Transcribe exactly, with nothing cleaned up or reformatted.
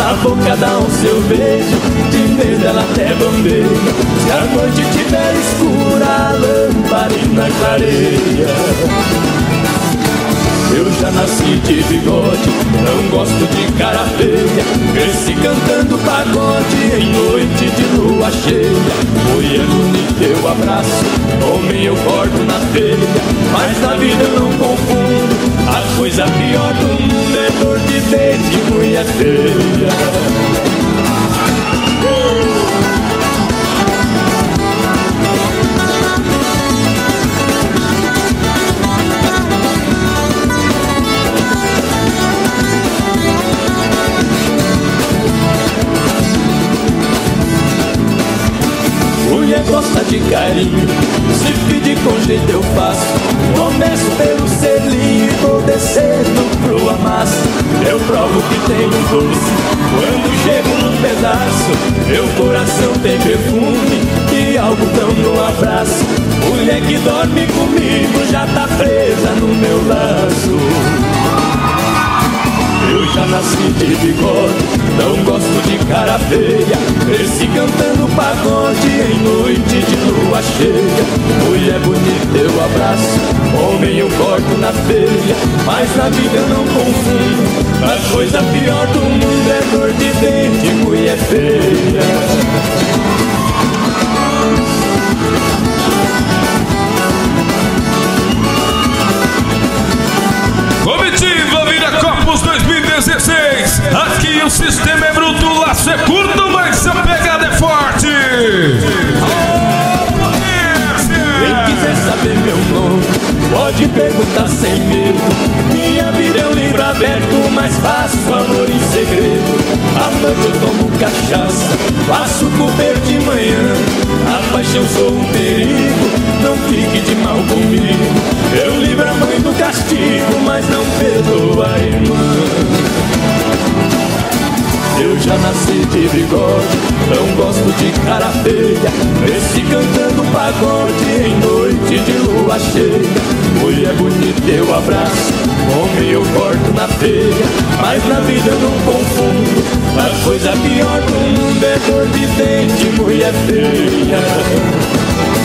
a boca dá um seu beijo, de medo ela até bambeia. Se a noite tiver escura, a lamparina clareia. Eu já nasci de bigode, não gosto de cara feia. Cresci cantando pagode em noite de lua cheia. Mulher bonita eu abraço, homem eu corto na feia. Mas na vida eu não confundo, a coisa pior do mundo é dor de dente e mulher feia. Mulher gosta de carinho, se pedir com jeito eu faço. Começo pelo selinho e vou descendo pro amasso. Eu provo que tenho doce, quando chego num pedaço. Meu coração tem perfume e algodão no abraço. Mulher que dorme comigo já tá presa no meu laço. Eu já nasci de bigode, não gosto de cara feia. Cresci cantando pagode em noite de lua cheia. Mulher bonita eu abraço, homem eu corto na feia. Mas na vida eu não confundo, a coisa pior do mundo é dor de dente e mulher feia. dois mil e dezesseis, aqui o sistema é bruto, o laço é curto, mas a pegada é forte. Quem quiser saber meu nome, pode perguntar sem medo. Minha vida é um livro aberto, mas faço amor em segredo. À noite eu tomo cachaça, faço comer de manhã. A paixão sou um perigo, não fique de mal comigo. Eu livro a mãe do castigo, mas não perdoa a irmã. Eu já nasci de bigode, não gosto de cara feia. Cresci cantando pagode em noite de lua cheia. Mulher bonita eu abraço, homem eu corto na feia. Mas na vida eu não confundo, a coisa pior do mundo é dor de dente, mulher feia.